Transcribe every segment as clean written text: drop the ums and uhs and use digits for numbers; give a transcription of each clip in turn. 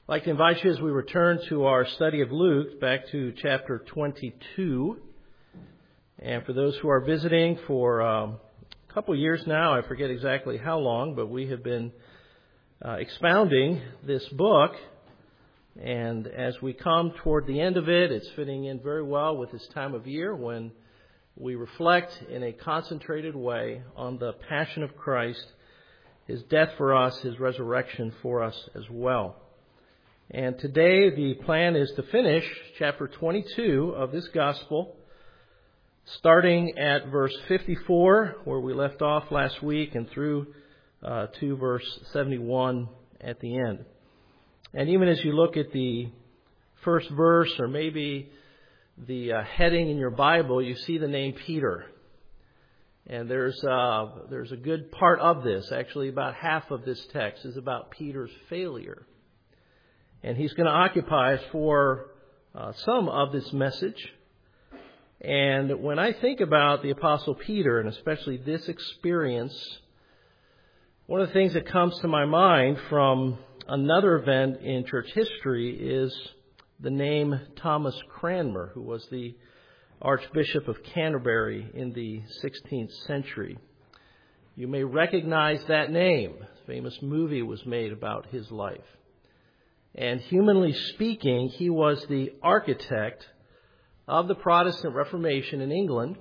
I'd like to invite you as we return to our study of Luke back to chapter 22. And for those who are visiting for a couple years now, I forget exactly how long, but we have been expounding this book. And as we come toward the end of it, it's fitting in very well with this time of year when we reflect in a concentrated way on the passion of Christ, His death for us, His resurrection for us as well. And today the plan is to finish chapter 22 of this gospel, starting at verse 54, where we left off last week, and through to verse 71 at the end. And even as you look at the first verse, or maybe the heading in your Bible, you see the name Peter. And there's a good part of this, actually about half of this text is about Peter's failure. And he's going to occupy for some of this message. And when I think about the Apostle Peter, and especially this experience, one of the things that comes to my mind from another event in church history is the name Thomas Cranmer, who was the Archbishop of Canterbury in the 16th century. You may recognize that name. A famous movie was made about his life. And humanly speaking, he was the architect of the Protestant Reformation in England.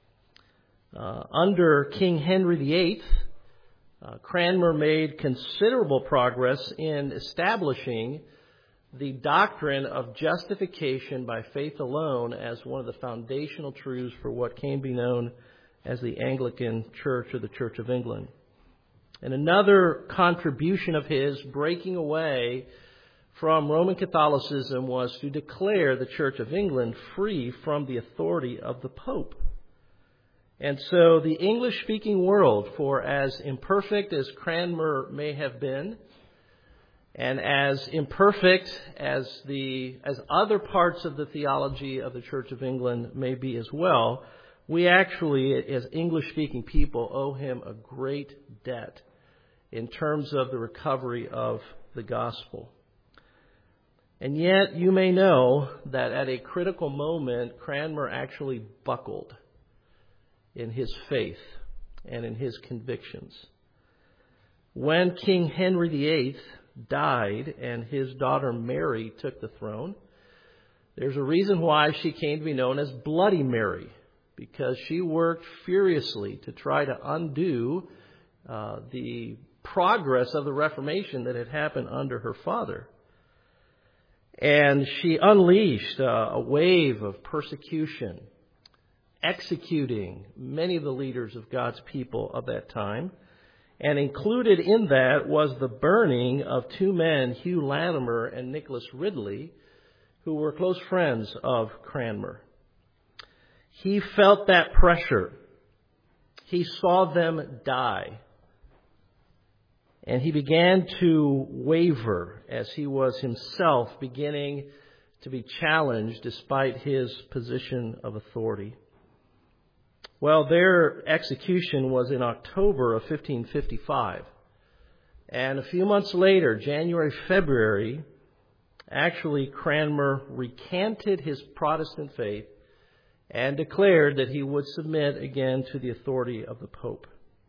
Under King Henry VIII, Cranmer made considerable progress in establishing the doctrine of justification by faith alone as one of the foundational truths for what came to be known as the Anglican Church or the Church of England. And another contribution of his, breaking away from Roman Catholicism, was to declare the Church of England free from the authority of the Pope. And so the English-speaking world, for as imperfect as Cranmer may have been, and as imperfect as other parts of the theology of the Church of England may be as well, we actually, as English-speaking people, owe him a great debt in terms of the recovery of the gospel. And yet, you may know that at a critical moment, Cranmer actually buckled in his faith and in his convictions. When King Henry VIII died and his daughter Mary took the throne, there's a reason why she came to be known as Bloody Mary, because she worked furiously to try to undo the progress of the Reformation that had happened under her father. And she unleashed a wave of persecution, executing many of the leaders of God's people of that time. And included in that was the burning of two men, Hugh Latimer and Nicholas Ridley, who were close friends of Cranmer. He felt that pressure. He saw them die. And he began to waver as he was himself beginning to be challenged despite his position of authority. Well, their execution was in October of 1555. And a few months later, January, February, actually Cranmer recanted his Protestant faith and declared that he would submit again to the authority of the Pope.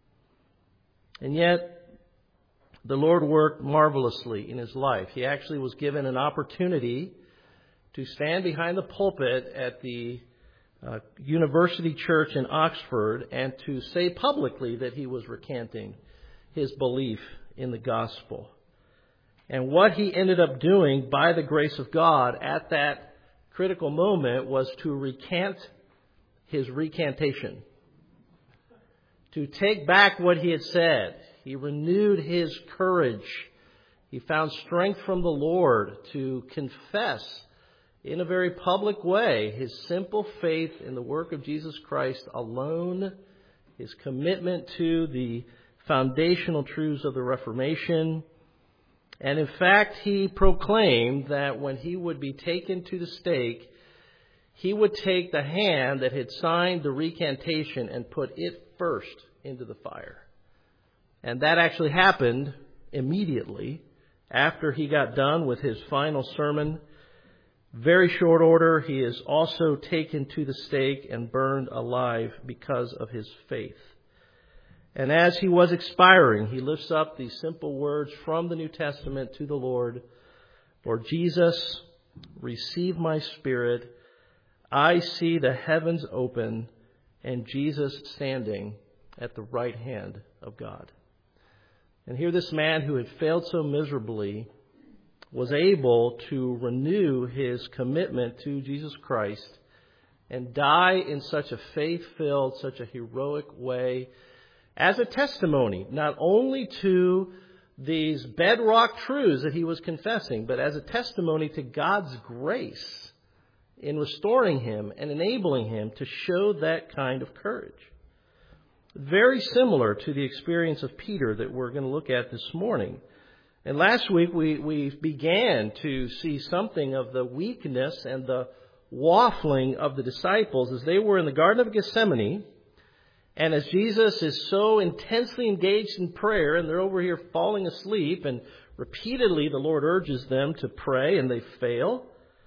And yet, the Lord worked marvelously in his life. He actually was given an opportunity to stand behind the pulpit at the University Church in Oxford and to say publicly that he was recanting his belief in the gospel. And what he ended up doing by the grace of God at that critical moment was to recant his recantation, to take back what he had said. He renewed his courage. He found strength from the Lord to confess in a very public way his simple faith in the work of Jesus Christ alone, his commitment to the foundational truths of the Reformation. And in fact, he proclaimed that when he would be taken to the stake, he would take the hand that had signed the recantation and put it first into the fire. And that actually happened immediately after he got done with his final sermon, very short order, he is also taken to the stake and burned alive because of his faith. And as he was expiring, he lifts up these simple words from the New Testament to the Lord, Lord Jesus, receive my spirit. I see the heavens open and Jesus standing at the right hand of God. And here this man who had failed so miserably was able to renew his commitment to Jesus Christ and die in such a faith-filled, such a heroic way as a testimony, not only to these bedrock truths that he was confessing, but as a testimony to God's grace in restoring him and enabling him to show that kind of courage. Very similar to the experience of Peter that we're going to look at this morning. And last week we began to see something of the weakness and the waffling of the disciples as they were in the Garden of Gethsemane. And as Jesus is so intensely engaged in prayer and they're over here falling asleep, and repeatedly the Lord urges them to pray and they fail.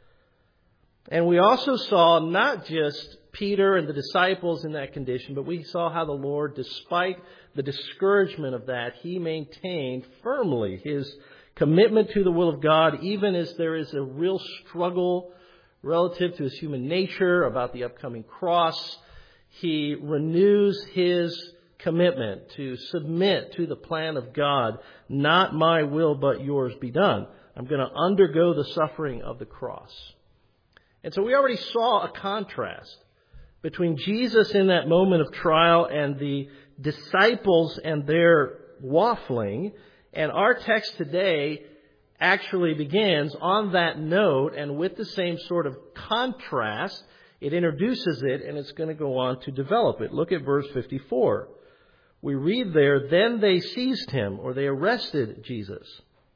And we also saw not just Peter and the disciples in that condition, but we saw how the Lord, despite the discouragement of that, he maintained firmly his commitment to the will of God, even as there is a real struggle relative to his human nature about the upcoming cross. He renews his commitment to submit to the plan of God. Not my will, but yours be done. I'm going to undergo the suffering of the cross. And so we already saw a contrast between Jesus in that moment of trial and the disciples and their waffling. And our text today actually begins on that note and with the same sort of contrast. It introduces it, and it's going to go on to develop it. Look at verse 54. We read there, then they seized him, or they arrested Jesus.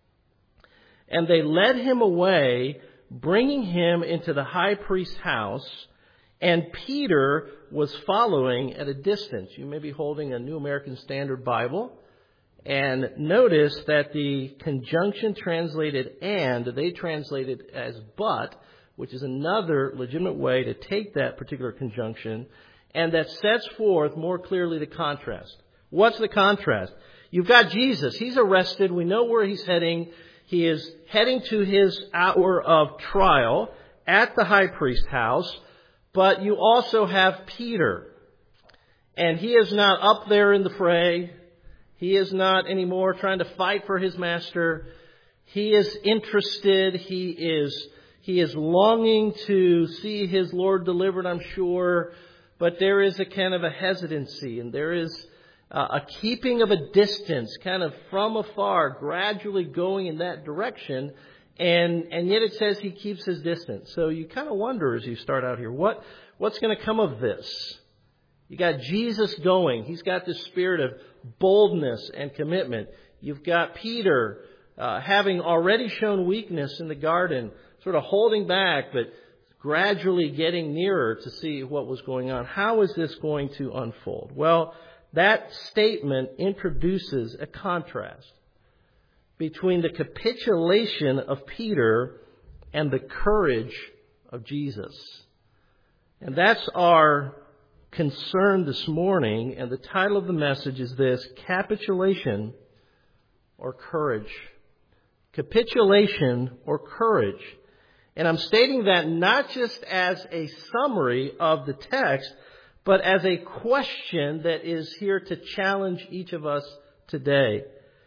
And they led him away, bringing him into the high priest's house, and Peter was following at a distance. You may be holding a New American Standard Bible, and notice that the conjunction translated and, they translated as but, which is another legitimate way to take that particular conjunction, and that sets forth more clearly the contrast. What's the contrast? You've got Jesus. He's arrested. We know where he's heading. He is heading to his hour of trial at the high priest's house, but you also have Peter. And he is not up there in the fray. He is not anymore trying to fight for his master. He is interested. He is longing to see his Lord delivered, I'm sure. But there is a kind of a hesitancy, and there is a keeping of a distance, kind of from afar, gradually going in that direction. And yet it says he keeps his distance. So you kind of wonder as you start out here, what's going to come of this? You got Jesus going. He's got this spirit of boldness and commitment. You've got Peter having already shown weakness in the garden, sort of holding back, but gradually getting nearer to see what was going on. How is this going to unfold? Well, that statement introduces a contrast between the capitulation of Peter and the courage of Jesus. And that's our concern this morning, and the title of the message is this: capitulation or courage. Capitulation or courage. And I'm stating that not just as a summary of the text, but as a question that is here to challenge each of us today.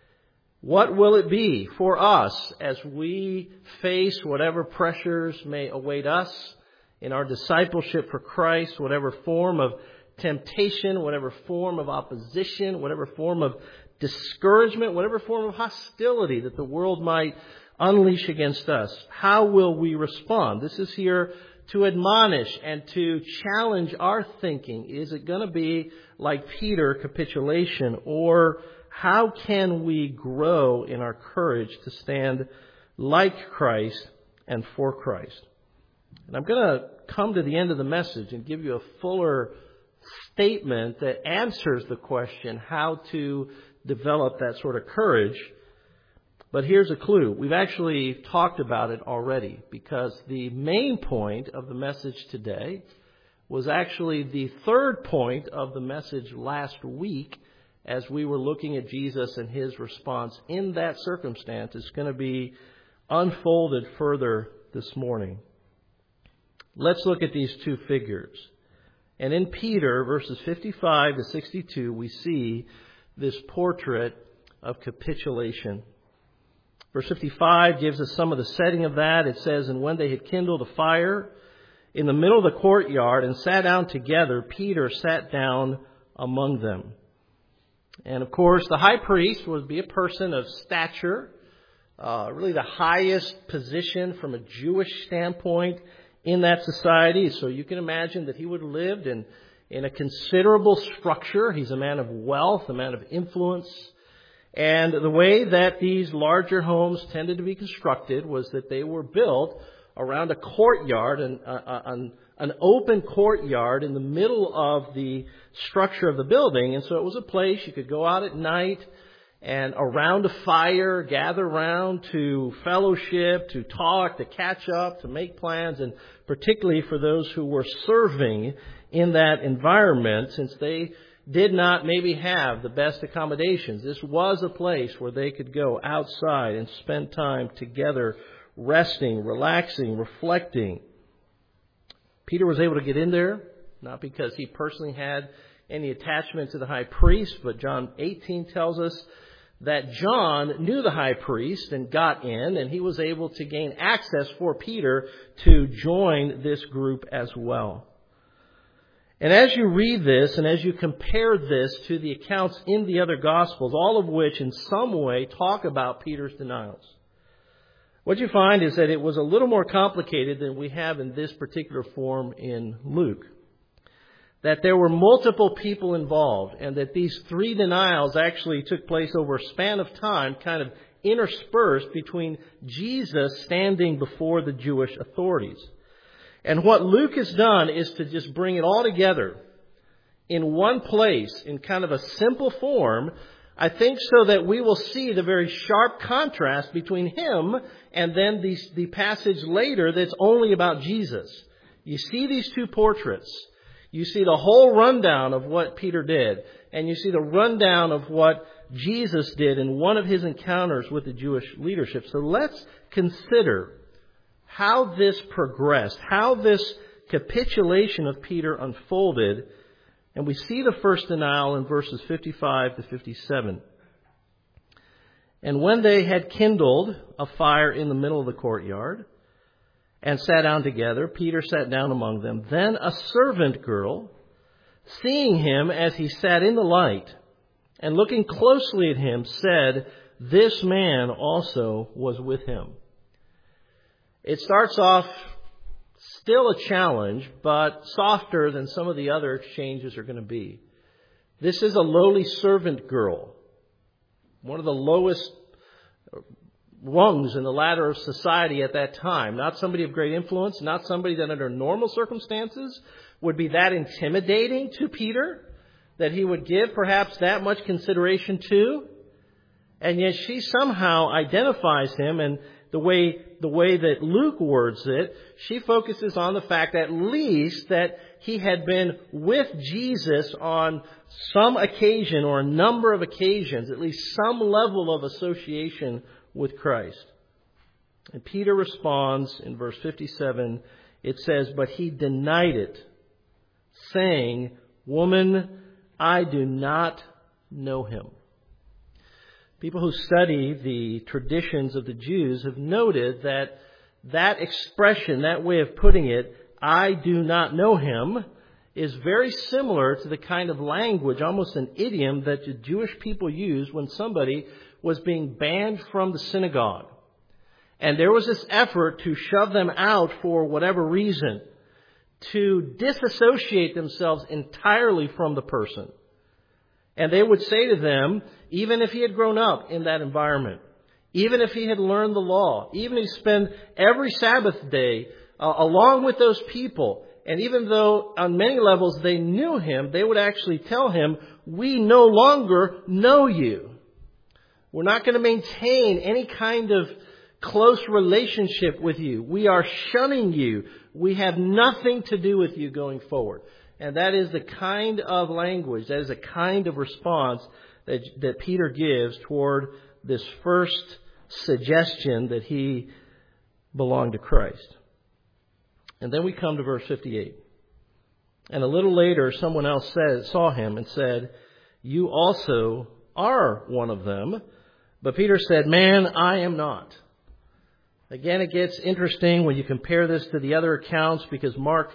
What will it be for us as we face whatever pressures may await us in our discipleship for Christ, whatever form of temptation, whatever form of opposition, whatever form of discouragement, whatever form of hostility that the world might unleash against us? How will we respond? This is here to admonish and to challenge our thinking. Is it going to be like Peter, capitulation, or how can we grow in our courage to stand like Christ and for Christ? And I'm going to come to the end of the message and give you a fuller statement that answers the question how to develop that sort of courage. But here's a clue. We've actually talked about it already, because the main point of the message today was actually the third point of the message last week, as we were looking at Jesus and his response in that circumstance. It's going to be unfolded further this morning. Let's look at these two figures. And in Peter, verses 55 to 62, we see this portrait of capitulation. Verse 55 gives us some of the setting of that. It says, "And when they had kindled a fire in the middle of the courtyard and sat down together, Peter sat down among them." And of course, the high priest would be a person of stature, really the highest position from a Jewish standpoint in that society. So you can imagine that he would have lived in a considerable structure. He's a man of wealth, a man of influence. And the way that these larger homes tended to be constructed was that they were built around a courtyard, an open courtyard in the middle of the structure of the building. And so it was a place you could go out at night and around a fire, gather around to fellowship, to talk, to catch up, to make plans, and particularly for those who were serving in that environment, since they did not maybe have the best accommodations. This was a place where they could go outside and spend time together, resting, relaxing, reflecting. Peter was able to get in there, not because he personally had any attachment to the high priest, but John 18 tells us that John knew the high priest and got in, and he was able to gain access for Peter to join this group as well. And as you read this, and as you compare this to the accounts in the other Gospels, all of which in some way talk about Peter's denials, what you find is that it was a little more complicated than we have in this particular form in Luke. That there were multiple people involved, and that these three denials actually took place over a span of time, kind of interspersed between Jesus standing before the Jewish authorities. And what Luke has done is to just bring it all together in one place in kind of a simple form, I think, so that we will see the very sharp contrast between him and then the passage later that's only about Jesus. You see these two portraits. You see the whole rundown of what Peter did, and you see the rundown of what Jesus did in one of his encounters with the Jewish leadership. So let's consider how this progressed, how this capitulation of Peter unfolded. And we see the first denial in verses 55 to 57. "And when they had kindled a fire in the middle of the courtyard and sat down together, Peter sat down among them. Then a servant girl, seeing him as he sat in the light and looking closely at him, said, 'This man also was with him.'" It starts off still a challenge, but softer than some of the other exchanges are going to be. This is a lowly servant girl, one of the lowest rungs in the ladder of society at that time. Not somebody of great influence, not somebody that under normal circumstances would be that intimidating to Peter, that he would give perhaps that much consideration to. And yet she somehow identifies him, and the way that Luke words it, she focuses on the fact at least that he had been with Jesus on some occasion or a number of occasions, at least some level of association with Christ. And Peter responds in verse 57, it says, "But he denied it, saying, 'Woman, I do not know him.'" People who study the traditions of the Jews have noted that that expression, that way of putting it, "I do not know him," is very similar to the kind of language, almost an idiom, that the Jewish people used when somebody was being banned from the synagogue. And there was this effort to shove them out for whatever reason, to disassociate themselves entirely from the person. And they would say to them, even if he had grown up in that environment, even if he had learned the law, even if he spent every Sabbath day along with those people, and even though on many levels they knew him, they would actually tell him, "We no longer know you." We're not going to maintain any kind of close relationship with you. We are shunning you. We have nothing to do with you going forward. And that is the kind of language, that is the kind of response that Peter gives toward this first suggestion that he belonged to Christ. And then we come to verse 58. And a little later, someone else saw him and said, "You also are one of them." But Peter said, "Man, I am not." Again, it gets interesting when you compare this to the other accounts, because Mark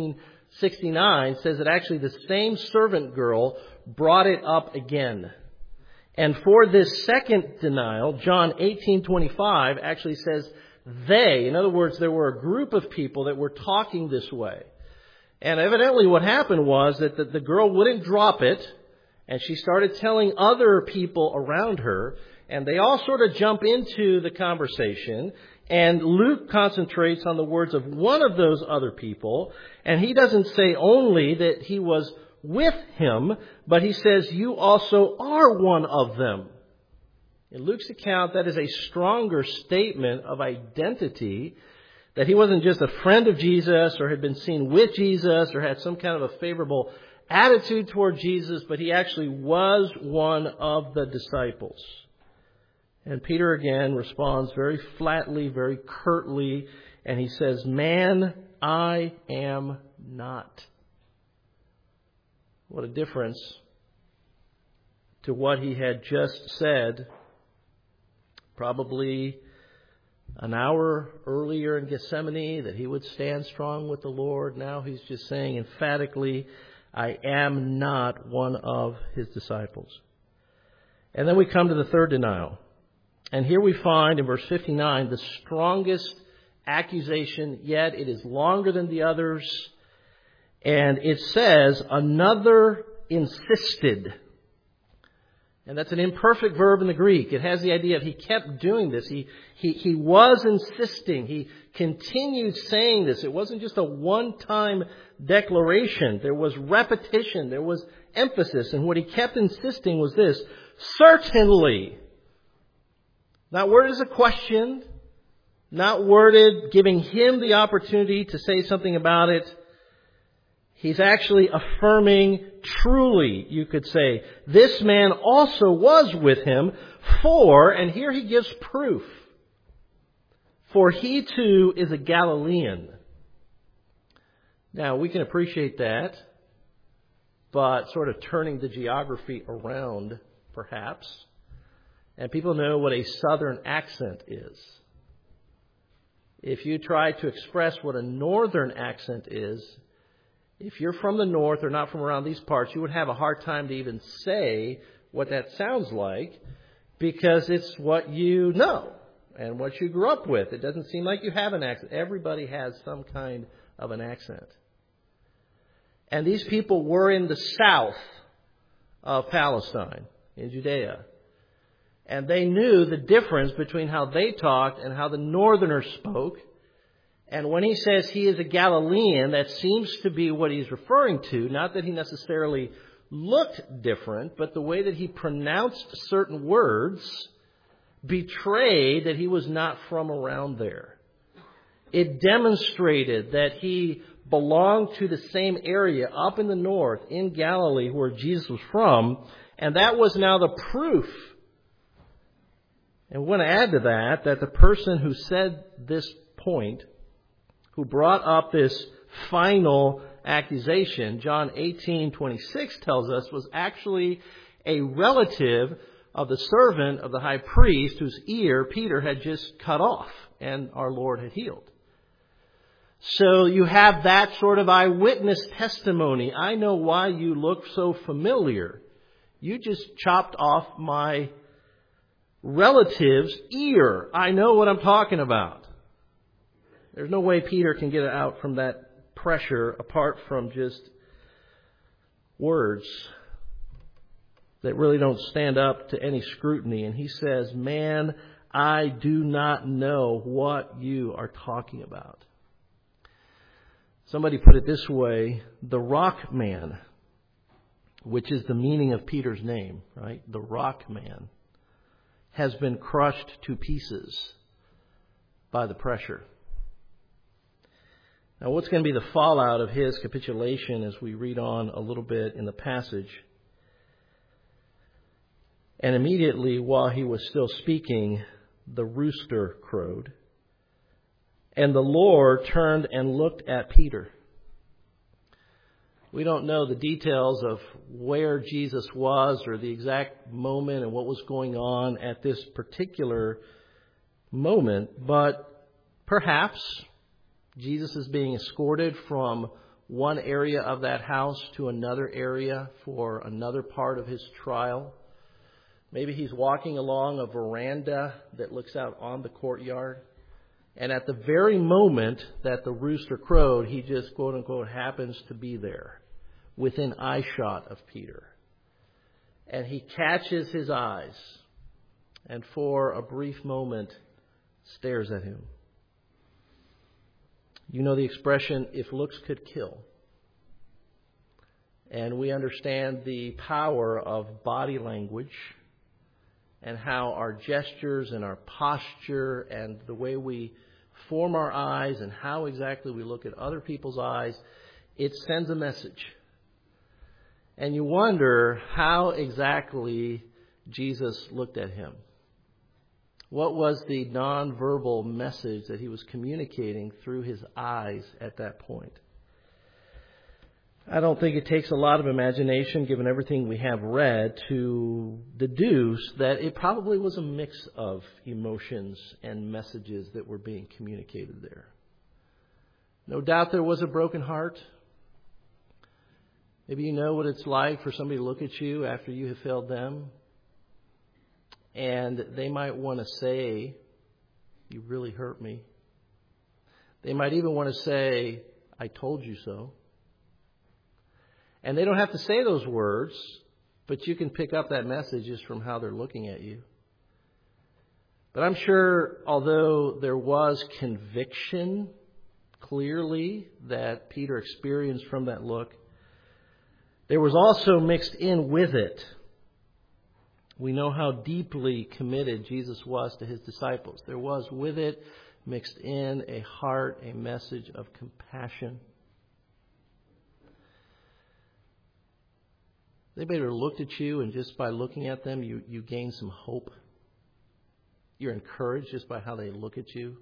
14:69 says that actually the same servant girl brought it up again. And for this second denial, John 18:25 actually says they. In other words, there were a group of people that were talking this way. And evidently what happened was that the girl wouldn't drop it, and she started telling other people around her, and they all sort of jump into the conversation. And Luke concentrates on the words of one of those other people, and he doesn't say only that he was with him, but he says, "You also are one of them." In Luke's account, that is a stronger statement of identity, that he wasn't just a friend of Jesus or had been seen with Jesus or had some kind of a favorable attitude toward Jesus, but he actually was one of the disciples. And Peter again responds very flatly, very curtly, and he says, "Man, I am not." What a difference to what he had just said probably an hour earlier in Gethsemane, that he would stand strong with the Lord. Now he's just saying emphatically, "I am not one of his disciples." And then we come to the third denial. And here we find in verse 59 the strongest accusation, yet it is longer than the others. And it says, "Another insisted." And that's an imperfect verb in the Greek. It has the idea of he kept doing this. He was insisting. He continued saying this. It wasn't just a one-time declaration. There was repetition. There was emphasis. And what he kept insisting was this: "Certainly." Not worded as a question, not worded giving him the opportunity to say something about it. He's actually affirming, truly, you could say, this man also was with him, for, and here he gives proof, for he too is a Galilean. Now, we can appreciate that, but sort of turning the geography around, perhaps. And people know what a southern accent is. If you try to express what a northern accent is, if you're from the north or not from around these parts, you would have a hard time to even say what that sounds like, because it's what you know and what you grew up with. It doesn't seem like you have an accent. Everybody has some kind of an accent. And these people were in the south of Palestine, in Judea. And they knew the difference between how they talked and how the northerners spoke. And when he says he is a Galilean, that seems to be what he's referring to. Not that he necessarily looked different, but the way that he pronounced certain words betrayed that he was not from around there. It demonstrated that he belonged to the same area up in the north, in Galilee, where Jesus was from. And that was now the proof. And we want to add to that the person who said this point, who brought up this final accusation, John 18:26 tells us, was actually a relative of the servant of the high priest whose ear Peter had just cut off and our Lord had healed. So you have that sort of eyewitness testimony. "I know why you look so familiar. You just chopped off my relative's ear. I know what I'm talking about." There's no way Peter can get out from that pressure apart from just words that really don't stand up to any scrutiny. And he says, "Man, I do not know what you are talking about." Somebody put it this way: the rock man, which is the meaning of Peter's name, right? The rock man. has been crushed to pieces by the pressure. Now, what's going to be the fallout of his capitulation as we read on a little bit in the passage? And immediately, while he was still speaking, the rooster crowed. And the Lord turned and looked at Peter. We don't know the details of where Jesus was or the exact moment and what was going on at this particular moment, but perhaps Jesus is being escorted from one area of that house to another area for another part of his trial. Maybe he's walking along a veranda that looks out on the courtyard. And at the very moment that the rooster crowed, he just, quote unquote, happens to be there within eyeshot of Peter. And he catches his eyes and for a brief moment stares at him. You know the expression, if looks could kill. And we understand the power of body language and how our gestures and our posture and the way we form our eyes and how exactly we look at other people's eyes, it sends a message. And you wonder how exactly Jesus looked at him. What was the nonverbal message that he was communicating through his eyes at that point? I don't think it takes a lot of imagination, given everything we have read, to deduce that it probably was a mix of emotions and messages that were being communicated there. No doubt there was a broken heart. Maybe you know what it's like for somebody to look at you after you have failed them, and they might want to say, "You really hurt me." They might even want to say, "I told you so." And they don't have to say those words, but you can pick up that message just from how they're looking at you. But I'm sure, although there was conviction clearly that Peter experienced from that look, there was also mixed in with it. We know how deeply committed Jesus was to his disciples. There was with it mixed in a heart, a message of compassion. They better looked at you, and just by looking at them, you gain some hope. You're encouraged just by how they look at you.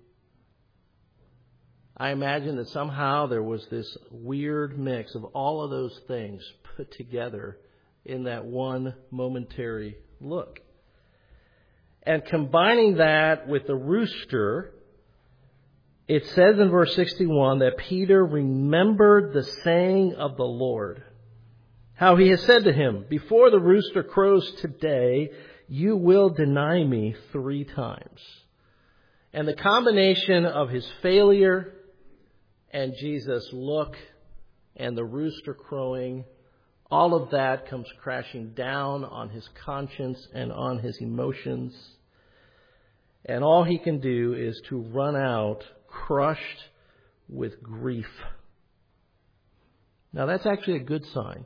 I imagine that somehow there was this weird mix of all of those things put together in that one momentary look. And combining that with the rooster, it says in verse 61 that Peter remembered the saying of the Lord, how he has said to him, "Before the rooster crows today, you will deny me 3 times." And the combination of his failure and Jesus' look and the rooster crowing, all of that comes crashing down on his conscience and on his emotions. And all he can do is to run out crushed with grief. Now that's actually a good sign,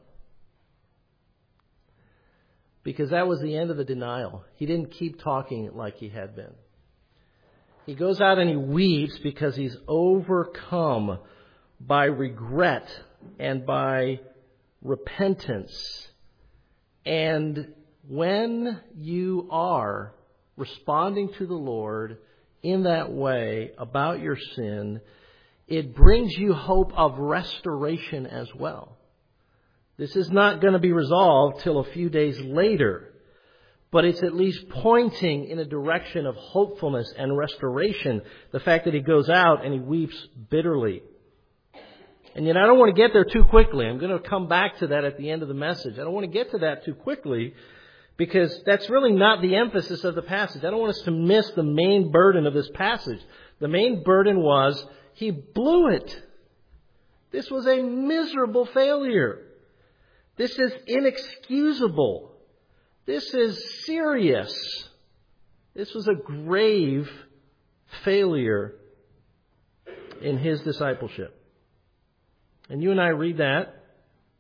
because that was the end of the denial. He didn't keep talking like he had been. He goes out and he weeps because he's overcome by regret and by repentance. And when you are responding to the Lord in that way about your sin, it brings you hope of restoration as well. This is not going to be resolved till a few days later, but it's at least pointing in a direction of hopefulness and restoration, the fact that he goes out and he weeps bitterly. And yet I don't want to get there too quickly. I'm going to come back to that at the end of the message. I don't want to get to that too quickly, because that's really not the emphasis of the passage. I don't want us to miss the main burden of this passage. The main burden was he blew it. This was a miserable failure. This is inexcusable. This is serious. This was a grave failure in his discipleship. And you and I read that,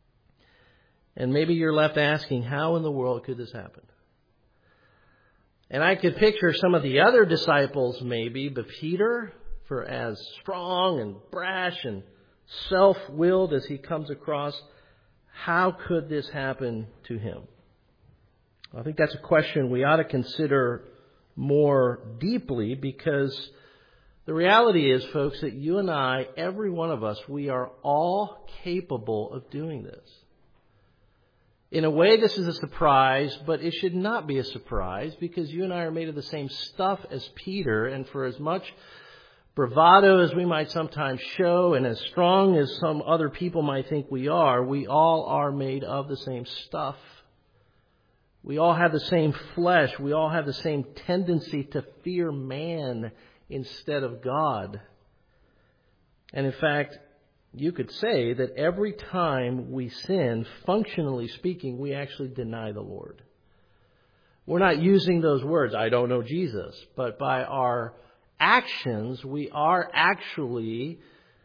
and maybe you're left asking, how in the world could this happen? And I could picture some of the other disciples maybe, but Peter, for as strong and brash and self-willed as he comes across, how could this happen to him? I think that's a question we ought to consider more deeply, because the reality is, folks, that you and I, every one of us, we are all capable of doing this. In a way, this is a surprise, but it should not be a surprise, because you and I are made of the same stuff as Peter, and for as much bravado as we might sometimes show, and as strong as some other people might think we all are made of the same stuff. We all have the same flesh. We all have the same tendency to fear man instead of God. And in fact, you could say that every time we sin, functionally speaking, we actually deny the Lord. We're not using those words, I don't know Jesus, but by our actions, we are actually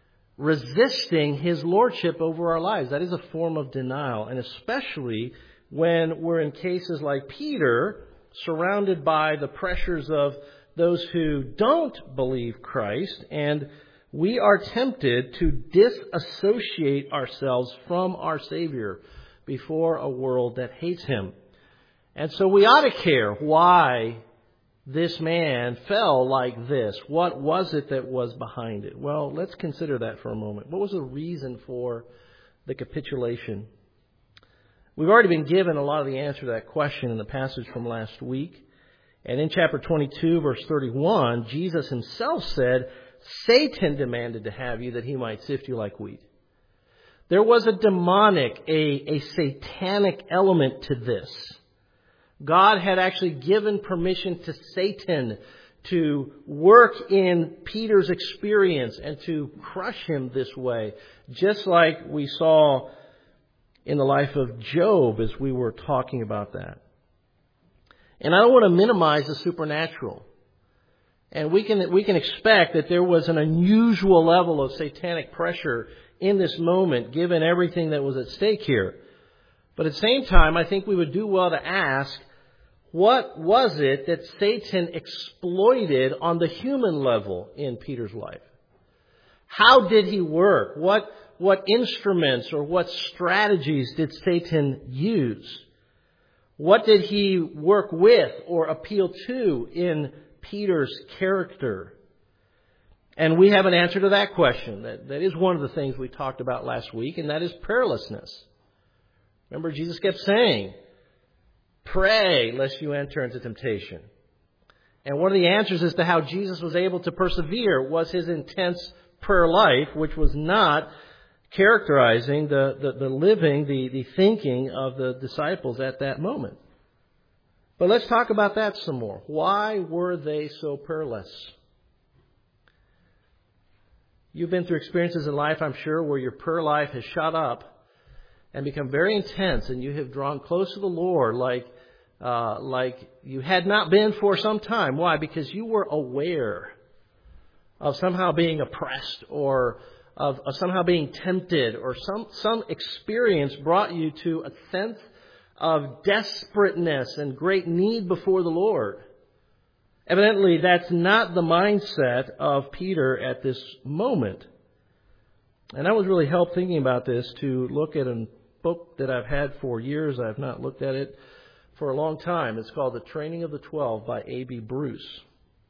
resisting His lordship over our lives. That is a form of denial, and especially when we're in cases like Peter, surrounded by the pressures of those who don't believe Christ, and we are tempted to disassociate ourselves from our Savior before a world that hates Him. And so we ought to care why this man fell like this. What was it that was behind it? Well, let's consider that for a moment. What was the reason for the capitulation? We've already been given a lot of the answer to that question in the passage from last week. And in chapter 22, verse 31, Jesus Himself said, Satan demanded to have you that he might sift you like wheat. There was a demonic, a satanic element to this. God had actually given permission to Satan to work in Peter's experience and to crush him this way, just like we saw in the life of Job as we were talking about that. And I don't want to minimize the supernatural. And we can expect that there was an unusual level of satanic pressure in this moment, given everything that was at stake here. But at the same time, I think we would do well to ask, what was it that Satan exploited on the human level in Peter's life? How did he work? What instruments or what strategies did Satan use? What did he work with or appeal to in Peter's character? And we have an answer to that question. That is one of the things we talked about last week, and that is prayerlessness. Remember, Jesus kept saying, pray lest you enter into temptation. And one of the answers as to how Jesus was able to persevere was His intense prayer life, which was not characterizing the living, the thinking of the disciples at that moment. But let's talk about that some more. Why were they so prayerless? You've been through experiences in life, I'm sure, where your prayer life has shot up and become very intense, and you have drawn close to the Lord like you had not been for some time. Why? Because you were aware of somehow being oppressed, or of somehow being tempted, or some experience brought you to a sense of desperateness and great need before the Lord. Evidently, that's not the mindset of Peter at this moment. And I was really helped thinking about this to look at a book that I've had for years. I've not looked at it for a long time. It's called The Training of the 12 by A.B. Bruce.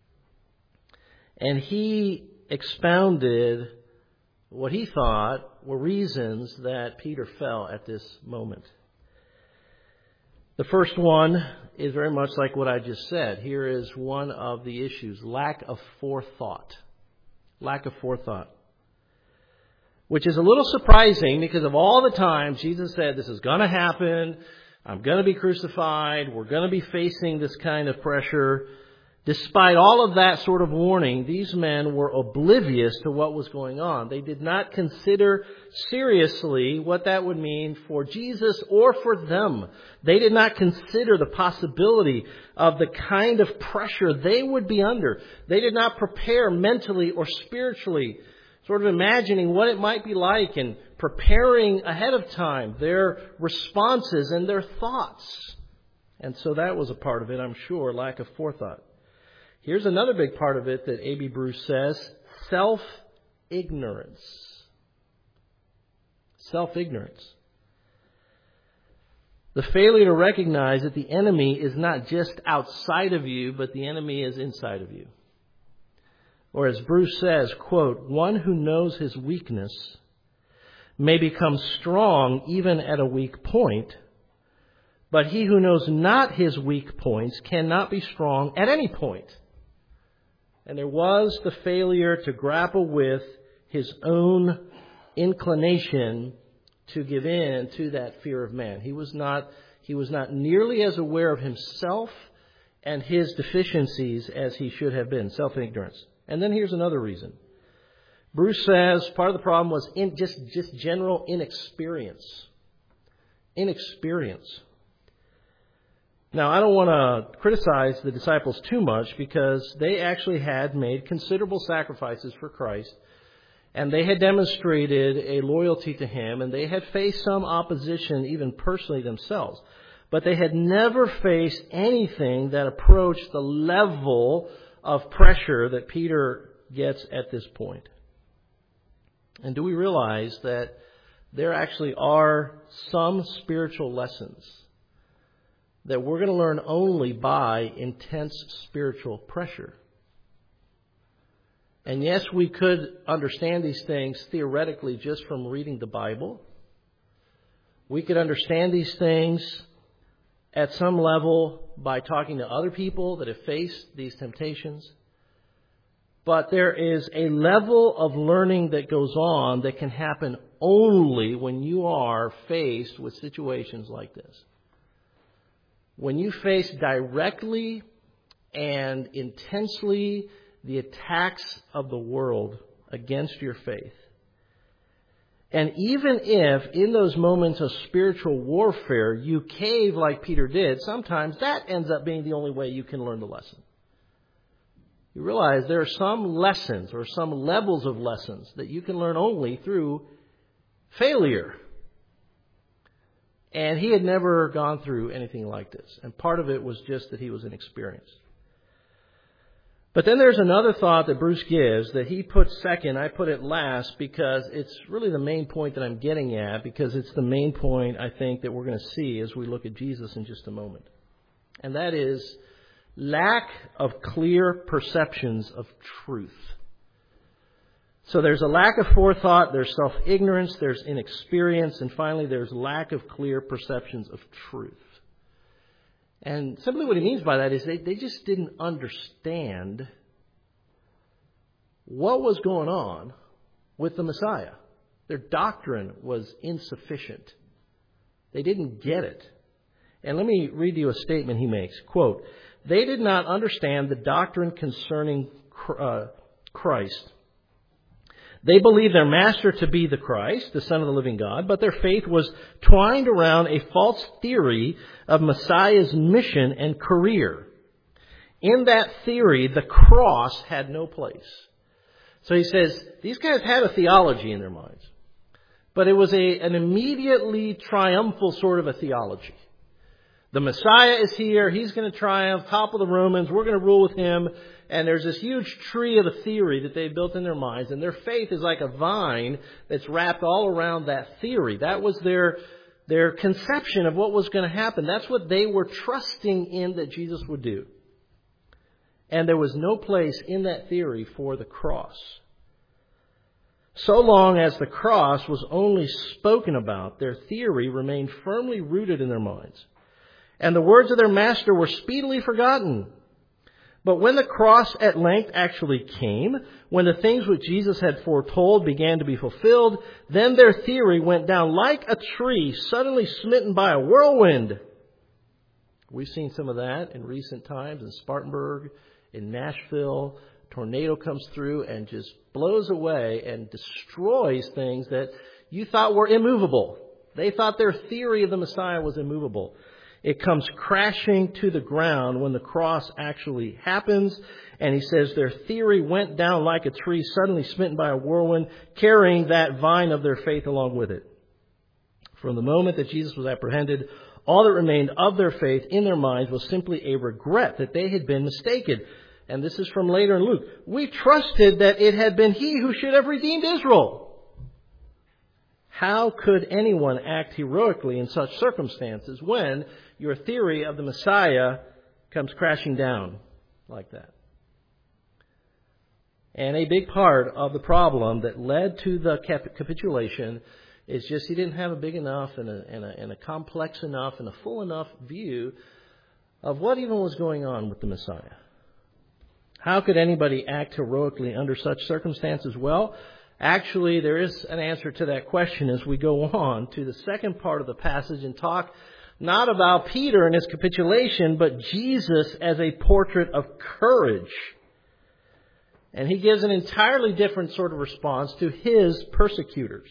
And he expounded what he thought were reasons that Peter fell at this moment. The first one is very much like what I just said. Here is one of the issues: lack of forethought. Lack of forethought. Which is a little surprising because of all the times Jesus said, this is going to happen, I'm going to be crucified, we're going to be facing this kind of pressure. Despite all of that sort of warning, these men were oblivious to what was going on. They did not consider seriously what that would mean for Jesus or for them. They did not consider the possibility of the kind of pressure they would be under. They did not prepare mentally or spiritually, sort of imagining what it might be like and preparing ahead of time their responses and their thoughts. And so that was a part of it, I'm sure, lack of forethought. Here's another big part of it that A.B. Bruce says, self-ignorance. Self-ignorance. The failure to recognize that the enemy is not just outside of you, but the enemy is inside of you. Or as Bruce says, quote, one who knows his weakness may become strong even at a weak point, but he who knows not his weak points cannot be strong at any point. And there was the failure to grapple with his own inclination to give in to that fear of man. He was not nearly as aware of himself and his deficiencies as he should have been. Self-ignorance. And then here's another reason. Bruce says part of the problem was just general inexperience. Inexperience. Now, I don't want to criticize the disciples too much because they actually had made considerable sacrifices for Christ, and they had demonstrated a loyalty to Him, and they had faced some opposition even personally themselves. But they had never faced anything that approached the level of pressure that Peter gets at this point. And do we realize that there actually are some spiritual lessons that we're going to learn only by intense spiritual pressure? And yes, we could understand these things theoretically just from reading the Bible. We could understand these things at some level by talking to other people that have faced these temptations. But there is a level of learning that goes on that can happen only when you are faced with situations like this. When you face directly and intensely the attacks of the world against your faith. And even if in those moments of spiritual warfare you cave like Peter did, sometimes that ends up being the only way you can learn the lesson. You realize there are some lessons or some levels of lessons that you can learn only through failure. And he had never gone through anything like this. And part of it was just that he was inexperienced. But then there's another thought that Bruce gives that he puts second. I put it last because it's really the main point that I'm getting at, because it's the main point I think that we're going to see as we look at Jesus in just a moment. And that is lack of clear perceptions of truth. So there's a lack of forethought, there's self-ignorance, there's inexperience, and finally there's lack of clear perceptions of truth. And simply what he means by that is they just didn't understand what was going on with the Messiah. Their doctrine was insufficient. They didn't get it. And let me read you a statement he makes. Quote, they did not understand the doctrine concerning Christ. They believed their master to be the Christ, the Son of the living God, but their faith was twined around a false theory of Messiah's mission and career. In that theory, the cross had no place. So he says, these guys had a theology in their minds, but it was an immediately triumphal sort of a theology. The Messiah is here. He's going to triumph, topple the Romans. We're going to rule with him. And there's this huge tree of a theory that they've built in their minds. And their faith is like a vine that's wrapped all around that theory. That was their conception of what was going to happen. That's what they were trusting in that Jesus would do. And there was no place in that theory for the cross. So long as the cross was only spoken about, their theory remained firmly rooted in their minds. And the words of their master were speedily forgotten. But when the cross at length actually came, when the things which Jesus had foretold began to be fulfilled, then their theory went down like a tree suddenly smitten by a whirlwind. We've seen some of that in recent times in Spartanburg, in Nashville. A tornado comes through and just blows away and destroys things that you thought were immovable. They thought their theory of the Messiah was immovable. It comes crashing to the ground when the cross actually happens. And he says their theory went down like a tree suddenly smitten by a whirlwind, carrying that vine of their faith along with it. From the moment that Jesus was apprehended, All that remained of their faith in their minds was simply a regret that they had been mistaken. And this is from later in Luke. We trusted that it had been He who should have redeemed Israel. How could anyone act heroically in such circumstances when your theory of the Messiah comes crashing down like that? And a big part of the problem that led to the capitulation is just he didn't have a big enough and a complex enough and a full enough view of what even was going on with the Messiah. How could anybody act heroically under such circumstances? Well, actually, there is an answer to that question as we go on to the second part of the passage and talk not about Peter and his capitulation, but Jesus as a portrait of courage. And he gives an entirely different sort of response to his persecutors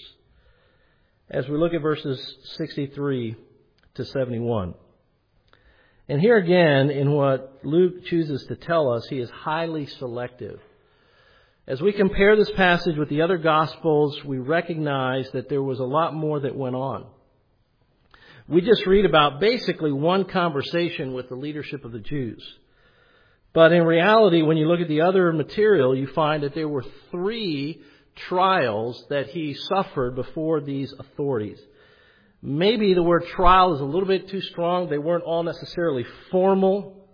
as we look at verses 63 to 71. And here again, in what Luke chooses to tell us, he is highly selective. As we compare this passage with the other Gospels, we recognize that there was a lot more that went on. We just read about basically one conversation with the leadership of the Jews. But in reality, when you look at the other material, you find that there were 3 trials that he suffered before these authorities. Maybe the word trial is a little bit too strong. They weren't all necessarily formal,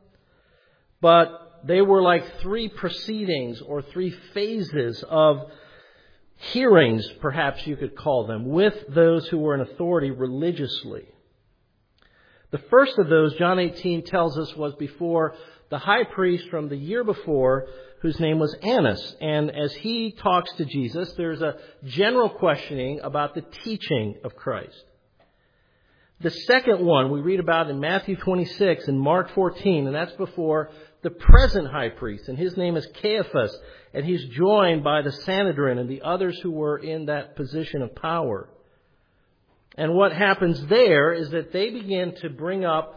but they were like 3 proceedings or 3 phases of hearings, perhaps you could call them, with those who were in authority religiously. The first of those, John 18 tells us, was before the high priest from the year before, whose name was Annas. And as he talks to Jesus, there's a general questioning about the teaching of Christ. The second one we read about in Matthew 26 and Mark 14, and that's before the present high priest, and his name is Caiaphas, and he's joined by the Sanhedrin and the others who were in that position of power. And what happens there is that they begin to bring up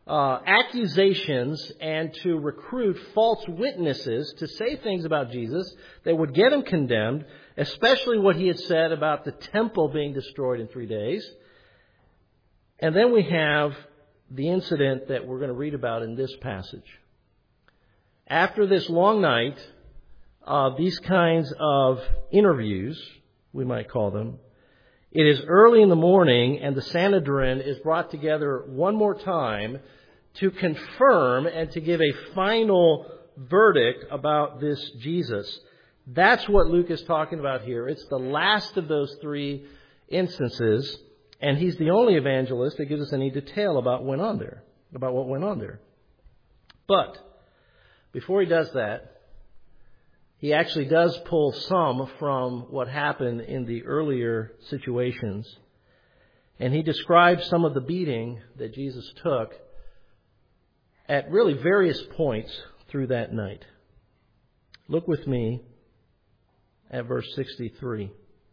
accusations and to recruit false witnesses to say things about Jesus that would get him condemned, especially what he had said about the temple being destroyed in 3 days. And then we have the incident that we're going to read about in this passage. After this long night of these kinds of interviews, we might call them, it is early in the morning and the Sanhedrin is brought together one more time to confirm and to give a final verdict about this Jesus. That's what Luke is talking about here. It's the last of those 3 instances, and he's the only evangelist that gives us any detail about what went on there. But before he does that, he actually does pull some from what happened in the earlier situations. And he describes some of the beating that Jesus took at really various points through that night. Look with me at verse 63.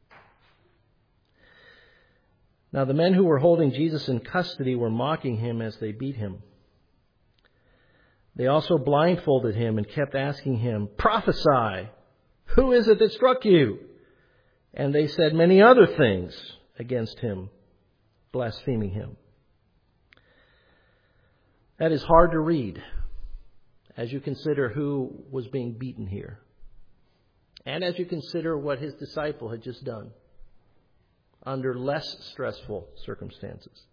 Now the men who were holding Jesus in custody were mocking him as they beat him. They also blindfolded him and kept asking him, "Prophesy! Who is it that struck you?" And they said many other things against him, blaspheming him. That is hard to read as you consider who was being beaten here. And as you consider what his disciple had just done under less stressful circumstances.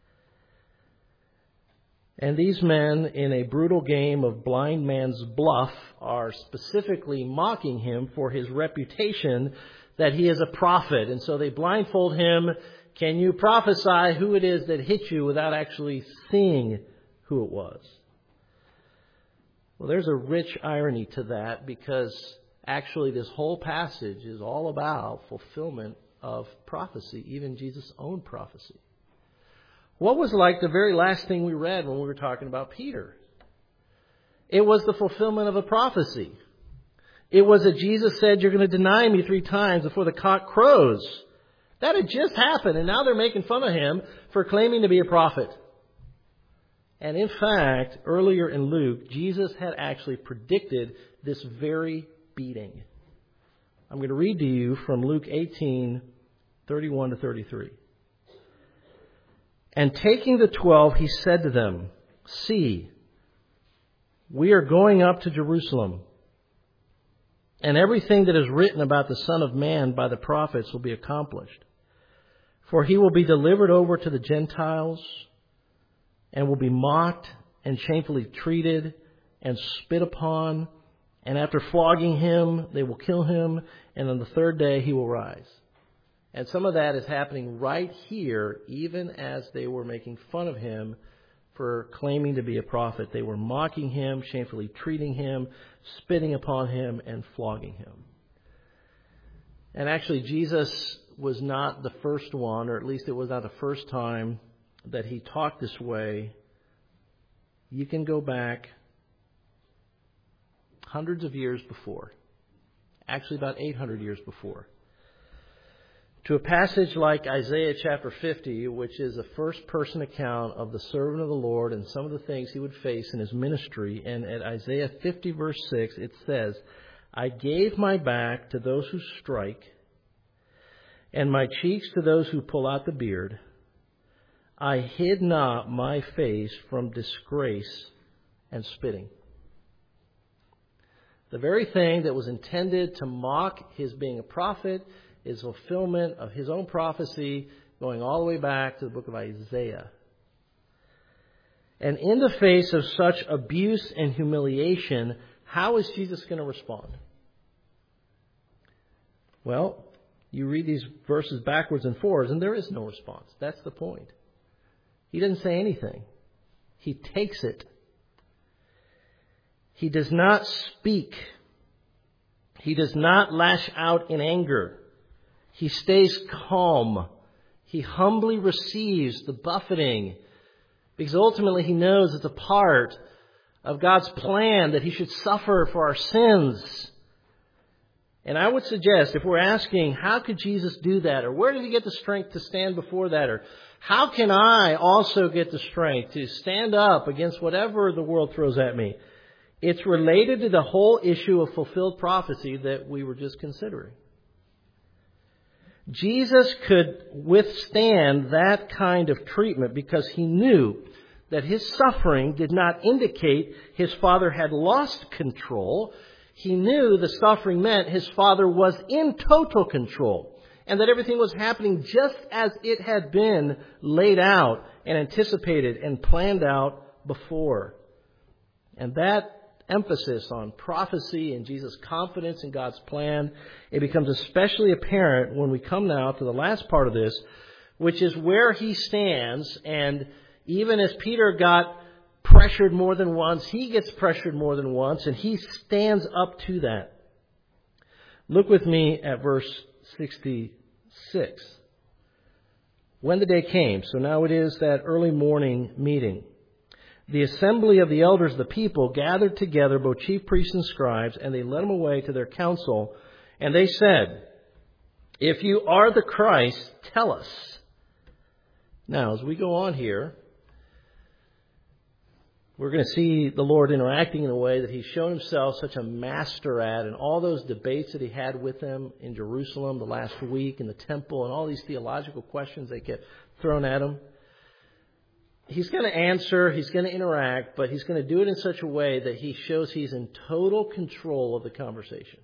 And these men, in a brutal game of blind man's bluff, are specifically mocking him for his reputation that he is a prophet. And so they blindfold him. Can you prophesy who it is that hit you without actually seeing who it was? Well, there's a rich irony to that, because actually this whole passage is all about fulfillment of prophecy, even Jesus' own prophecy. What was like the very last thing we read when we were talking about Peter? It was the fulfillment of a prophecy. It was that Jesus said, "You're going to deny me 3 times before the cock crows." That had just happened, and now they're making fun of him for claiming to be a prophet. And in fact, earlier in Luke, Jesus had actually predicted this very beating. I'm going to read to you from Luke 18, 31 to 33. And taking the 12, he said to them, "See, we are going up to Jerusalem, and everything that is written about the Son of Man by the prophets will be accomplished. For he will be delivered over to the Gentiles, and will be mocked and shamefully treated and spit upon, and after flogging him, they will kill him, and on the third day he will rise." And some of that is happening right here, even as they were making fun of him for claiming to be a prophet. They were mocking him, shamefully treating him, spitting upon him, and flogging him. And actually, Jesus was not the first one, or at least it was not the first time that he talked this way. You can go back hundreds of years before, actually about 800 years before, to a passage like Isaiah chapter 50, which is a first-person account of the servant of the Lord and some of the things he would face in his ministry. And at Isaiah 50, verse 6, it says, "I gave my back to those who strike, and my cheeks to those who pull out the beard. I hid not my face from disgrace and spitting." The very thing that was intended to mock his being a prophet is fulfillment of his own prophecy going all the way back to the book of Isaiah. And in the face of such abuse and humiliation, how is Jesus going to respond? Well, you read these verses backwards and forwards, and there is no response. That's the point. He doesn't say anything. He takes it. He does not speak. He does not lash out in anger. He stays calm. He humbly receives the buffeting because ultimately he knows it's a part of God's plan that he should suffer for our sins. And I would suggest, if we're asking, how could Jesus do that? Or where did he get the strength to stand before that? Or how can I also get the strength to stand up against whatever the world throws at me? It's related to the whole issue of fulfilled prophecy that we were just considering. Jesus could withstand that kind of treatment because he knew that his suffering did not indicate his Father had lost control. He knew the suffering meant his Father was in total control and that everything was happening just as it had been laid out and anticipated and planned out before. And that emphasis on prophecy and Jesus' confidence in God's plan, it becomes especially apparent when we come now to the last part of this, which is where he stands. And even as Peter got pressured more than once, he gets pressured more than once, and he stands up to that. Look with me at verse 66. When the day came, so now it is that early morning meeting, the assembly of the elders of the people gathered together both chief priests and scribes, and they led him away to their council. And they said, "If you are the Christ, tell us." Now, as we go on here, we're going to see the Lord interacting in a way that he's shown himself such a master at, and all those debates that he had with them in Jerusalem the last week in the temple, and all these theological questions that get thrown at him. He's going to answer, he's going to interact, but he's going to do it in such a way that he shows he's in total control of the conversation.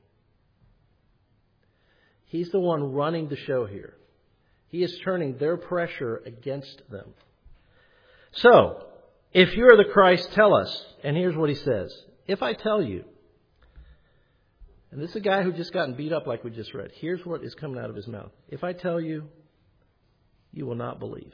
He's the one running the show here. He is turning their pressure against them. So, if you're the Christ, tell us. And here's what he says. If I tell you, and this is a guy who just gotten beat up like we just read. Here's what is coming out of his mouth. If I tell you, you will not believe.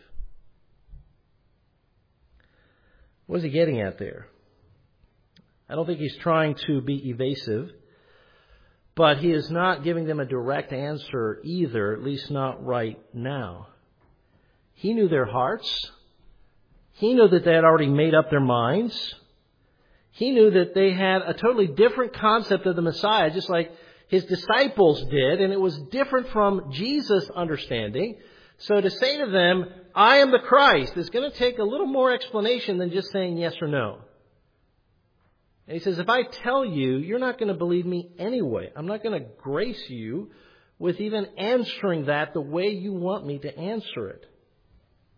What is he getting at there? I don't think he's trying to be evasive, but he is not giving them a direct answer either, at least not right now. He knew their hearts. He knew that they had already made up their minds. He knew that they had a totally different concept of the Messiah, just like his disciples did, and it was different from Jesus' understanding. So to say to them, "I am the Christ," is going to take a little more explanation than just saying yes or no. And he says, if I tell you, you're not going to believe me anyway. I'm not going to grace you with even answering that the way you want me to answer it.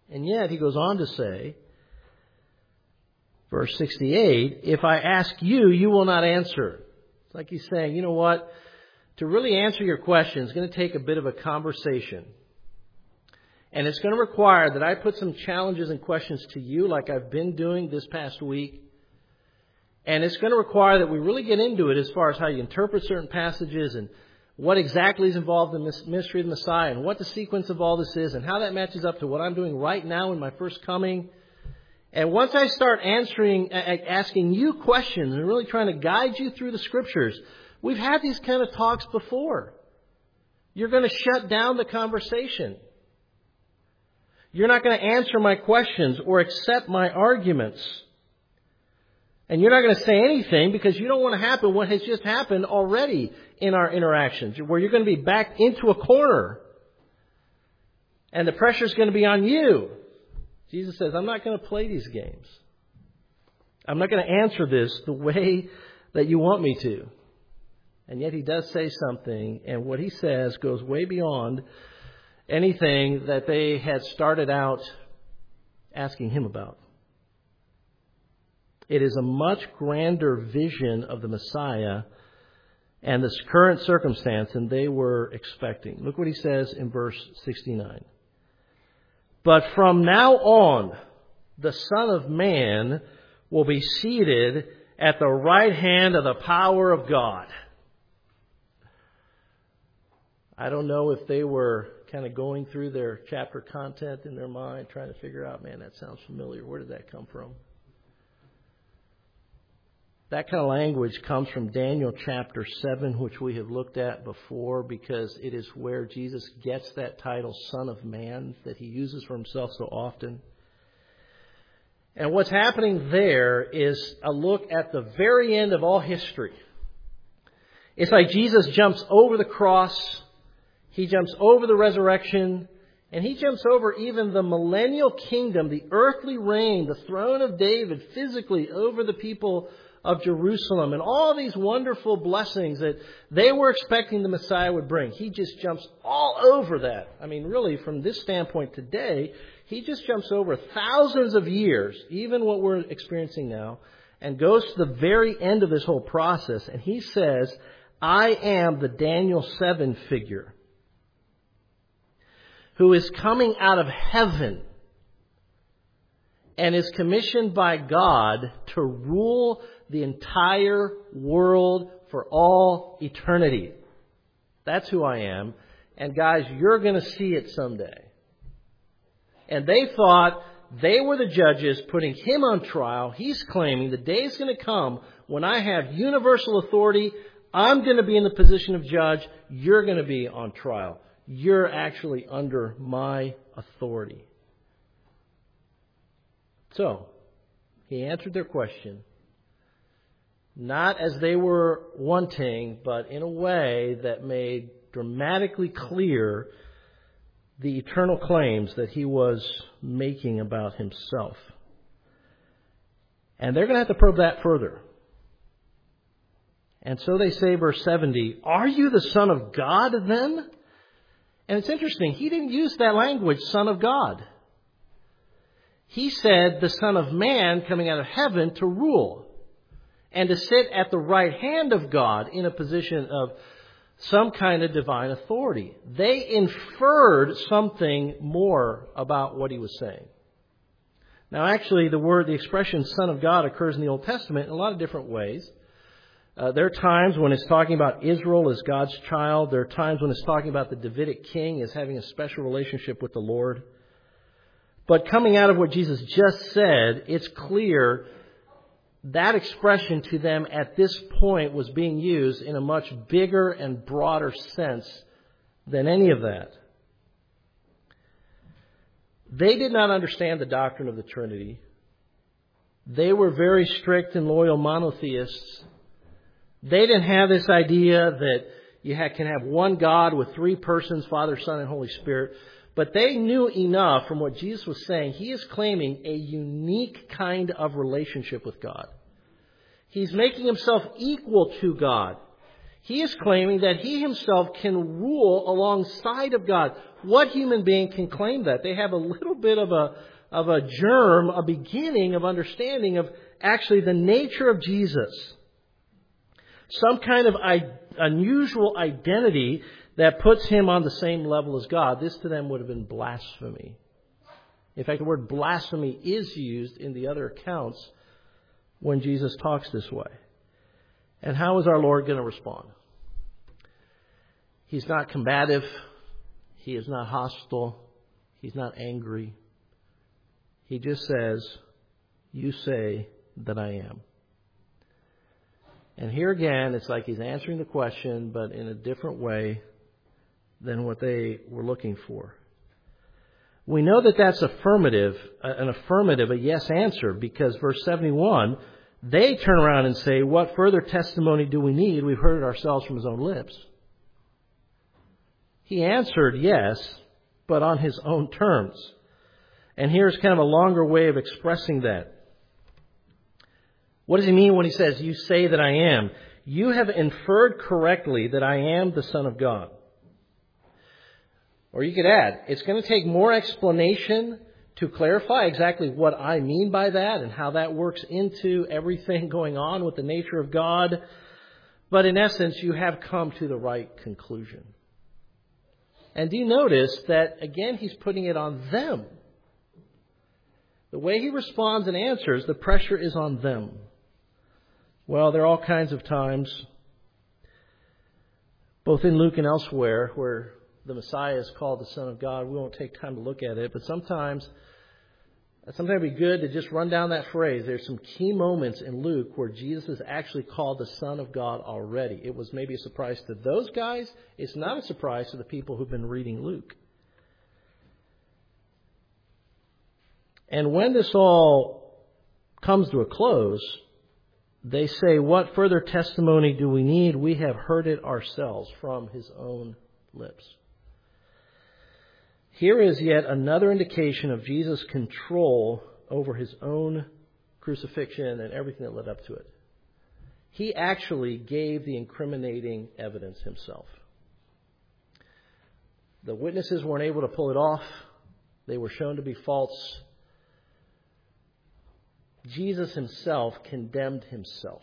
And yet, he goes on to say, verse 68, if I ask you, you will not answer. It's like he's saying, you know what? To really answer your question is going to take a bit of a conversation. And it's going to require that I put some challenges and questions to you like I've been doing this past week. And it's going to require that we really get into it as far as how you interpret certain passages and what exactly is involved in this ministry of the Messiah and what the sequence of all this is and how that matches up to what I'm doing right now in my first coming. And once I start asking you questions and really trying to guide you through the Scriptures, we've had these kind of talks before. You're going to shut down the conversation. You're not going to answer my questions or accept my arguments. And you're not going to say anything because you don't want to happen what has just happened already in our interactions, where you're going to be backed into a corner. And the pressure is going to be on you. Jesus says, I'm not going to play these games. I'm not going to answer this the way that you want me to. And yet he does say something, and what he says goes way beyond anything that they had started out asking him about. It is a much grander vision of the Messiah and this current circumstance than they were expecting. Look what he says in verse 69. But from now on, the Son of Man will be seated at the right hand of the power of God. I don't know if they were kind of going through their chapter content in their mind, trying to figure out, man, that sounds familiar. Where did that come from? That kind of language comes from Daniel chapter 7, which we have looked at before, because it is where Jesus gets that title, Son of Man, that he uses for himself so often. And what's happening there is a look at the very end of all history. It's like Jesus jumps over the cross, he jumps over the resurrection, and he jumps over even the millennial kingdom, the earthly reign, the throne of David physically over the people of Jerusalem, and all these wonderful blessings that they were expecting the Messiah would bring. He just jumps all over that. I mean, really, from this standpoint today, he just jumps over thousands of years, even what we're experiencing now, and goes to the very end of this whole process. And he says, I am the Daniel 7 figure who is coming out of heaven and is commissioned by God to rule the entire world for all eternity. That's who I am. And guys, you're going to see it someday. And they thought they were the judges putting him on trial. He's claiming the day is going to come when I have universal authority. I'm going to be in the position of judge. You're going to be on trial. You're actually under my authority. So, he answered their question, not as they were wanting, but in a way that made dramatically clear the eternal claims that he was making about himself. And they're going to have to probe that further. And so they say, verse 70, are you the Son of God then? And it's interesting, he didn't use that language, Son of God. He said the Son of Man coming out of heaven to rule and to sit at the right hand of God in a position of some kind of divine authority. They inferred something more about what he was saying. Now, actually, the expression Son of God occurs in the Old Testament in a lot of different ways. There are times when it's talking about Israel as God's child. There are times when it's talking about the Davidic king as having a special relationship with the Lord. But coming out of what Jesus just said, it's clear that expression to them at this point was being used in a much bigger and broader sense than any of that. They did not understand the doctrine of the Trinity. They were very strict and loyal monotheists. They didn't have this idea that you can have one God with three persons, Father, Son, and Holy Spirit. But they knew enough from what Jesus was saying. He is claiming a unique kind of relationship with God. He's making himself equal to God. He is claiming that he himself can rule alongside of God. What human being can claim that? They have a little bit of a germ, a beginning of understanding of actually the nature of Jesus. Some kind of unusual identity that puts him on the same level as God. This to them would have been blasphemy. In fact, the word blasphemy is used in the other accounts when Jesus talks this way. And how is our Lord going to respond? He's not combative. He is not hostile. He's not angry. He just says, "You say that I am." And here again, it's like he's answering the question, but in a different way than what they were looking for. We know that that's an affirmative, a yes answer, because verse 71, they turn around and say, "What further testimony do we need? We've heard it ourselves from his own lips." He answered yes, but on his own terms. And here's kind of a longer way of expressing that. What does he mean when he says, "You say that I am"? You have inferred correctly that I am the Son of God. Or you could add, it's going to take more explanation to clarify exactly what I mean by that and how that works into everything going on with the nature of God. But in essence, you have come to the right conclusion. And do you notice that, again, he's putting it on them? The way he responds and answers, the pressure is on them. Well, there are all kinds of times, both in Luke and elsewhere, where the Messiah is called the Son of God. We won't take time to look at it, but sometimes it'd be good to just run down that phrase. There's some key moments in Luke where Jesus is actually called the Son of God already. It was maybe a surprise to those guys. It's not a surprise to the people who've been reading Luke. And when this all comes to a close, they say, "What further testimony do we need? We have heard it ourselves from his own lips." Here is yet another indication of Jesus' control over his own crucifixion and everything that led up to it. He actually gave the incriminating evidence himself. The witnesses weren't able to pull it off. They were shown to be false. Jesus himself condemned himself.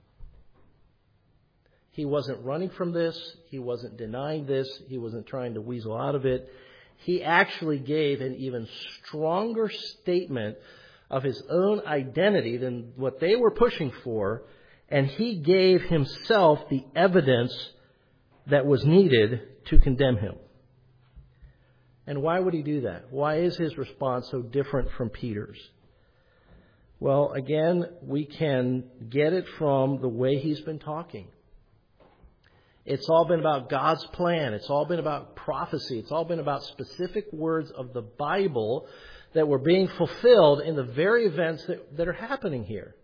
He wasn't running from this. He wasn't denying this. He wasn't trying to weasel out of it. He actually gave an even stronger statement of his own identity than what they were pushing for, and he gave himself the evidence that was needed to condemn him. And why would he do that? Why is his response so different from Peter's? Well, again, we can get it from the way he's been talking. It's all been about God's plan. It's all been about prophecy. It's all been about specific words of the Bible that were being fulfilled in the very events that are happening here.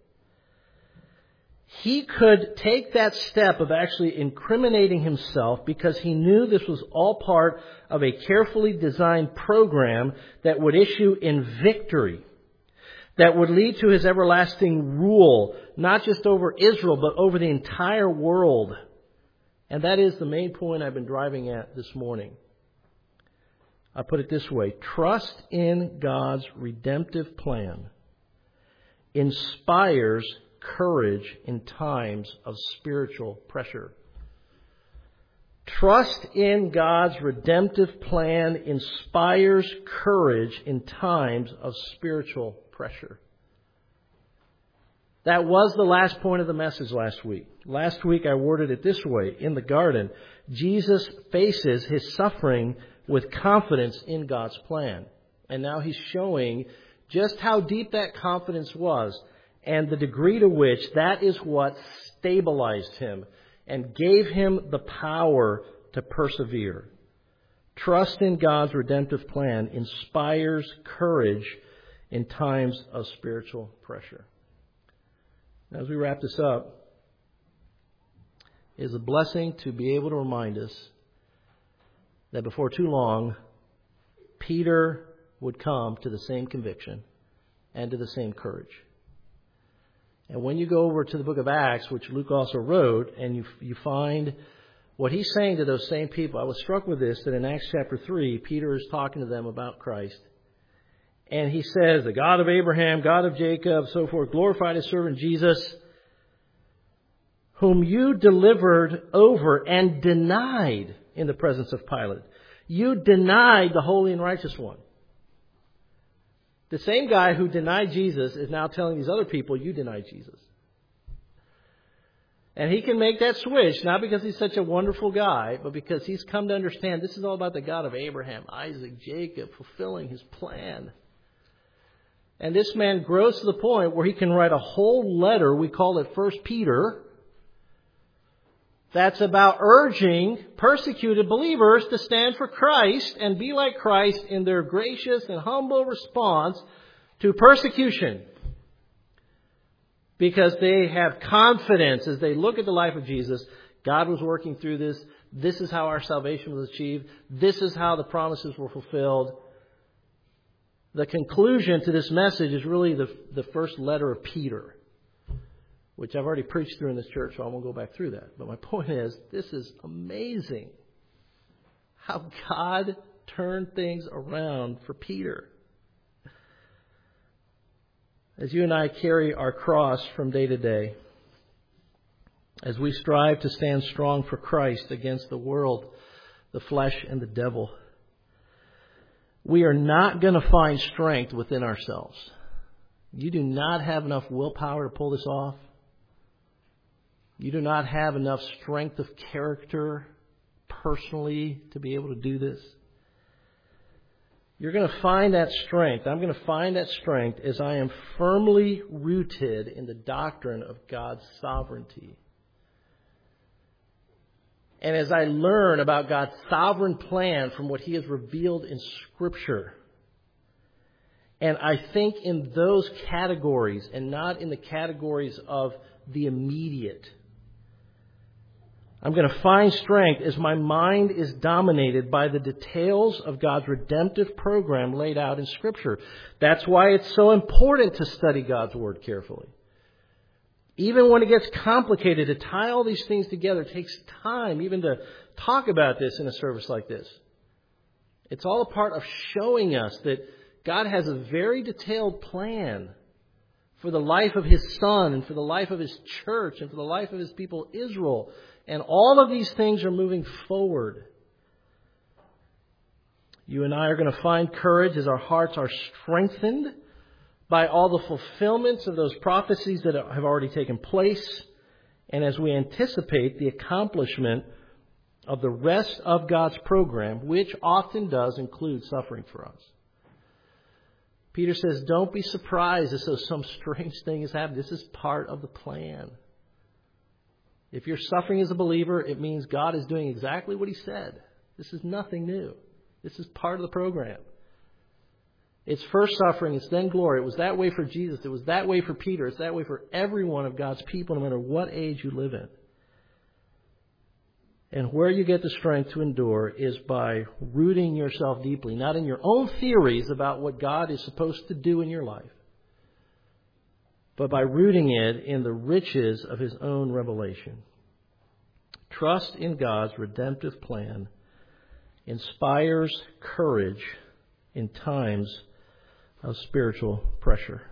He could take that step of actually incriminating himself because he knew this was all part of a carefully designed program that would issue in victory, that would lead to his everlasting rule, not just over Israel, but over the entire world. And that is the main point I've been driving at this morning. I put it this way: trust in God's redemptive plan inspires courage in times of spiritual pressure. Trust in God's redemptive plan inspires courage in times of spiritual pressure. That was the last point of the message last week. Last week I worded it this way. In the garden, Jesus faces his suffering with confidence in God's plan. And now he's showing just how deep that confidence was and the degree to which that is what stabilized him and gave him the power to persevere. Trust in God's redemptive plan inspires courage in times of spiritual pressure. As we wrap this up, it is a blessing to be able to remind us that before too long, Peter would come to the same conviction and to the same courage. And when you go over to the book of Acts, which Luke also wrote, and you find what he's saying to those same people, I was struck with this, that in Acts chapter 3, Peter is talking to them about Christ. And he says, the God of Abraham, God of Jacob, so forth, glorified his servant Jesus, whom you delivered over and denied in the presence of Pilate. You denied the holy and righteous one. The same guy who denied Jesus is now telling these other people, you denied Jesus. And he can make that switch, not because he's such a wonderful guy, but because he's come to understand this is all about the God of Abraham, Isaac, Jacob, fulfilling his plan. And this man grows to the point where he can write a whole letter, we call it 1 Peter, that's about urging persecuted believers to stand for Christ and be like Christ in their gracious and humble response to persecution. Because they have confidence as they look at the life of Jesus. God was working through this. This is how our salvation was achieved. This is how the promises were fulfilled. The conclusion to this message is really the first letter of Peter, which I've already preached through in this church, so I won't go back through that. But my point is, this is amazing how God turned things around for Peter. As you and I carry our cross from day to day, as we strive to stand strong for Christ against the world, the flesh, and the devil, we are not going to find strength within ourselves. You do not have enough willpower to pull this off. You do not have enough strength of character personally to be able to do this. You're going to find that strength. I'm going to find that strength as I am firmly rooted in the doctrine of God's sovereignty. And as I learn about God's sovereign plan from what He has revealed in Scripture. And I think in those categories and not in the categories of the immediate. I'm going to find strength as my mind is dominated by the details of God's redemptive program laid out in Scripture. That's why it's so important to study God's Word carefully. Even when it gets complicated, to tie all these things together takes time, even to talk about this in a service like this. It's all a part of showing us that God has a very detailed plan for the life of His Son and for the life of His church and for the life of His people Israel. And all of these things are moving forward. You and I are going to find courage as our hearts are strengthened by all the fulfillments of those prophecies that have already taken place, and as we anticipate the accomplishment of the rest of God's program, which often does include suffering for us. Peter says, don't be surprised as though some strange thing has happened. This is part of the plan. If you're suffering as a believer, it means God is doing exactly what He said. This is nothing new. This is part of the program. It's first suffering, it's then glory. It was that way for Jesus. It was that way for Peter. It's that way for every one of God's people, no matter what age you live in. And where you get the strength to endure is by rooting yourself deeply, not in your own theories about what God is supposed to do in your life, but by rooting it in the riches of His own revelation. Trust in God's redemptive plan inspires courage in times of spiritual pressure.